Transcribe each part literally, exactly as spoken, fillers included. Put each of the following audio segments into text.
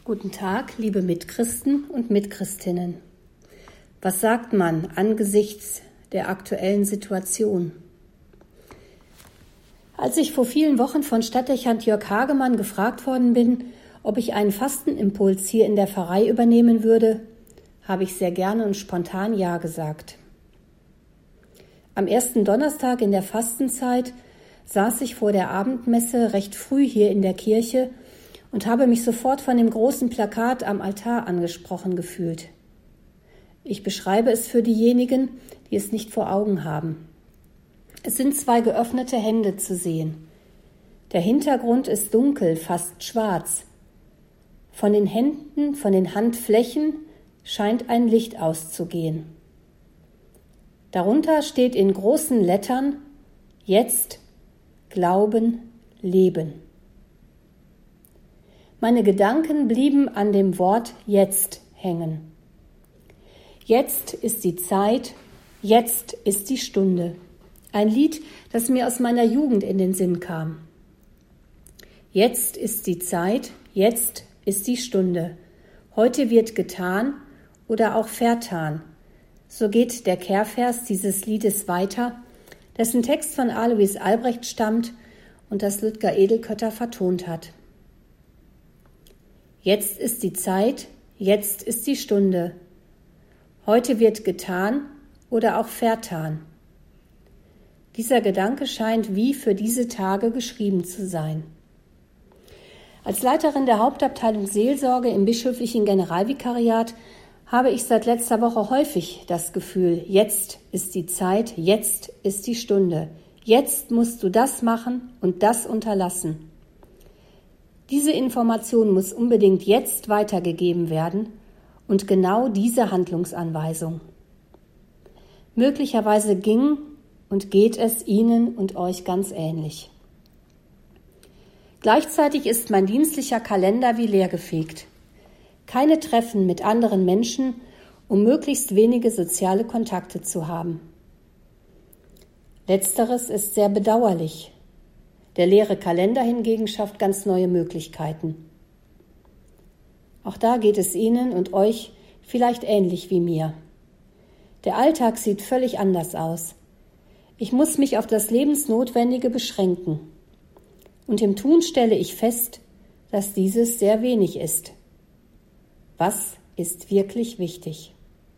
Guten Tag, liebe Mitchristen und Mitchristinnen. Was sagt man angesichts der aktuellen Situation? Als ich vor vielen Wochen von Stadtdechant Jörg Hagemann gefragt worden bin, ob ich einen Fastenimpuls hier in der Pfarrei übernehmen würde, habe ich sehr gerne und spontan Ja gesagt. Am ersten Donnerstag in der Fastenzeit saß ich vor der Abendmesse recht früh hier in der Kirche und habe mich sofort von dem großen Plakat am Altar angesprochen gefühlt. Ich beschreibe es für diejenigen, die es nicht vor Augen haben. Es sind zwei geöffnete Hände zu sehen. Der Hintergrund ist dunkel, fast schwarz. Von den Händen, von den Handflächen scheint ein Licht auszugehen. Darunter steht in großen Lettern: Jetzt, Glauben, Leben. Meine Gedanken blieben an dem Wort jetzt hängen. Jetzt ist die Zeit, jetzt ist die Stunde. Ein Lied, das mir aus meiner Jugend in den Sinn kam. Jetzt ist die Zeit, jetzt ist die Stunde. Heute wird getan oder auch vertan. So geht der Kehrvers dieses Liedes weiter, dessen Text von Alois Albrecht stammt und das Ludger Edelkötter vertont hat. Jetzt ist die Zeit, jetzt ist die Stunde. Heute wird getan oder auch vertan. Dieser Gedanke scheint wie für diese Tage geschrieben zu sein. Als Leiterin der Hauptabteilung Seelsorge im bischöflichen Generalvikariat habe ich seit letzter Woche häufig das Gefühl, jetzt ist die Zeit, jetzt ist die Stunde. Jetzt musst du das machen und das unterlassen. Diese Information muss unbedingt jetzt weitergegeben werden und genau diese Handlungsanweisung. Möglicherweise ging und geht es Ihnen und euch ganz ähnlich. Gleichzeitig ist mein dienstlicher Kalender wie leergefegt. Keine Treffen mit anderen Menschen, um möglichst wenige soziale Kontakte zu haben. Letzteres ist sehr bedauerlich. Der leere Kalender hingegen schafft ganz neue Möglichkeiten. Auch da geht es Ihnen und euch vielleicht ähnlich wie mir. Der Alltag sieht völlig anders aus. Ich muss mich auf das Lebensnotwendige beschränken. Und im Tun stelle ich fest, dass dieses sehr wenig ist. Was ist wirklich wichtig?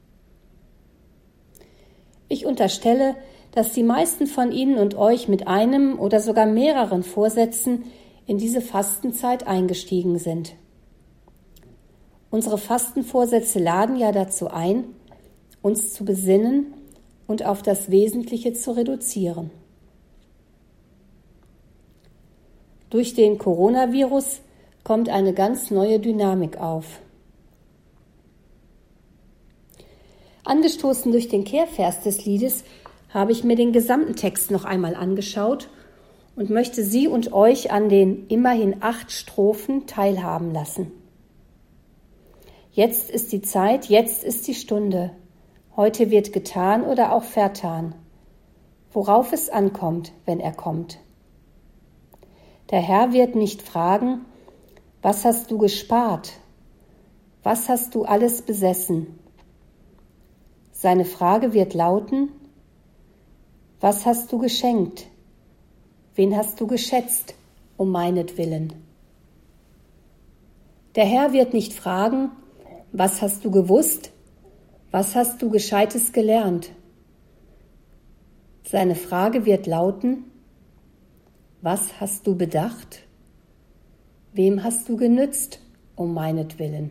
Ich unterstelle, dass die meisten von Ihnen und euch mit einem oder sogar mehreren Vorsätzen in diese Fastenzeit eingestiegen sind. Unsere Fastenvorsätze laden ja dazu ein, uns zu besinnen und auf das Wesentliche zu reduzieren. Durch den Coronavirus kommt eine ganz neue Dynamik auf. Angestoßen durch den Kehrvers des Liedes habe ich mir den gesamten Text noch einmal angeschaut und möchte Sie und euch an den immerhin acht Strophen teilhaben lassen. Jetzt ist die Zeit, jetzt ist die Stunde. Heute wird getan oder auch vertan. Worauf es ankommt, wenn er kommt. Der Herr wird nicht fragen, was hast du gespart? Was hast du alles besessen? Seine Frage wird lauten, was hast du geschenkt? Wen hast du geschätzt, um meinetwillen? Der Herr wird nicht fragen, was hast du gewusst? Was hast du Gescheites gelernt? Seine Frage wird lauten, was hast du bedacht? Wem hast du genützt, um meinetwillen?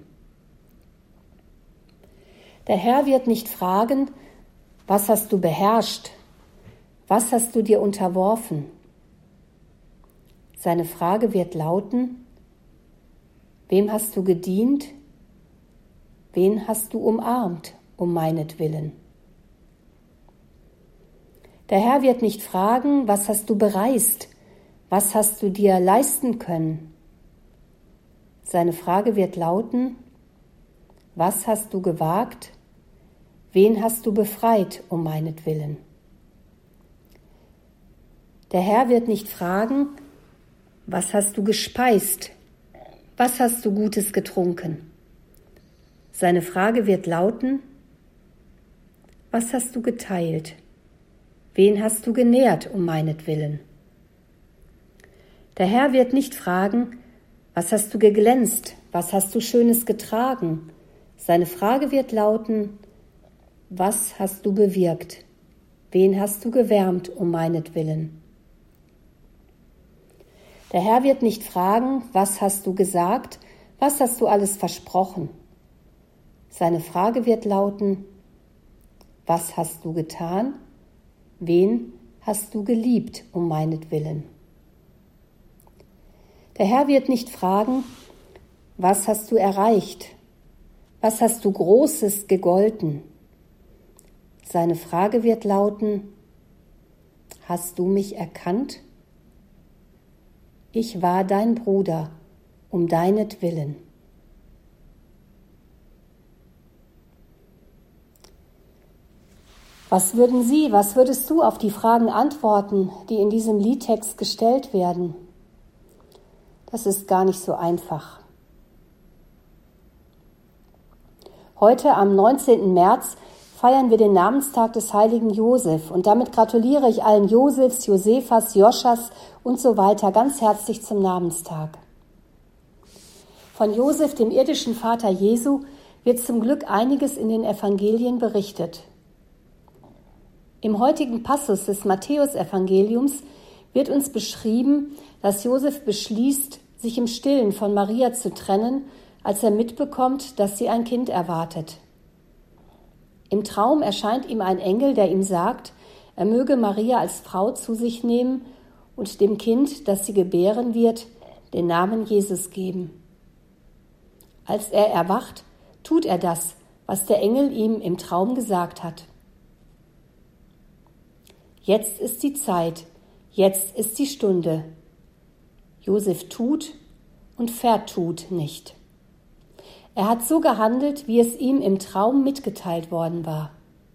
Der Herr wird nicht fragen, was hast du beherrscht? Was hast du dir unterworfen? Seine Frage wird lauten, wem hast du gedient? Wen hast du umarmt, um meinetwillen? Der Herr wird nicht fragen, was hast du bereist? Was hast du dir leisten können? Seine Frage wird lauten, was hast du gewagt? Wen hast du befreit, um meinetwillen? Der Herr wird nicht fragen, was hast du gespeist? Was hast du Gutes getrunken? Seine Frage wird lauten: Was hast du geteilt? Wen hast du genährt um meinetwillen? Der Herr wird nicht fragen: Was hast du geglänzt? Was hast du Schönes getragen? Seine Frage wird lauten: Was hast du bewirkt? Wen hast du gewärmt um meinetwillen? Der Herr wird nicht fragen: Was hast du gesagt? Was hast du alles versprochen? Seine Frage wird lauten: Was hast du getan? Wen hast du geliebt um meinetwillen? Der Herr wird nicht fragen: Was hast du erreicht? Was hast du Großes gegolten? Seine Frage wird lauten: Hast du mich erkannt? Ich war dein Bruder, um deinetwillen. Was würden Sie, was würdest du auf die Fragen antworten, die in diesem Liedtext gestellt werden? Das ist gar nicht so einfach. Heute am neunzehnten März feiern wir den Namenstag des heiligen Josef und damit gratuliere ich allen Josefs, Josephas, Joschas und so weiter ganz herzlich zum Namenstag. Von Josef, dem irdischen Vater Jesu, wird zum Glück einiges in den Evangelien berichtet. Im heutigen Passus des Matthäusevangeliums wird uns beschrieben, dass Josef beschließt, sich im Stillen von Maria zu trennen, als er mitbekommt, dass sie ein Kind erwartet. Im Traum erscheint ihm ein Engel, der ihm sagt, er möge Maria als Frau zu sich nehmen und dem Kind, das sie gebären wird, den Namen Jesus geben. Als er erwacht, tut er das, was der Engel ihm im Traum gesagt hat. Jetzt ist die Zeit, jetzt ist die Stunde. Josef tut und vertut nicht. Er hat so gehandelt, wie es ihm im Traum mitgeteilt worden war.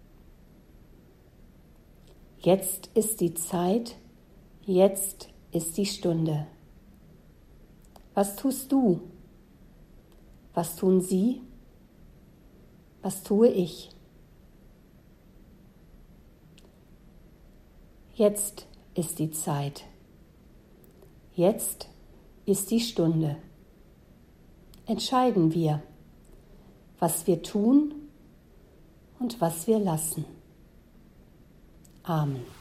Jetzt ist die Zeit, jetzt ist die Stunde. Was tust du? Was tun Sie? Was tue ich? Jetzt ist die Zeit. Jetzt ist die Stunde. Entscheiden wir, was wir tun und was wir lassen. Amen.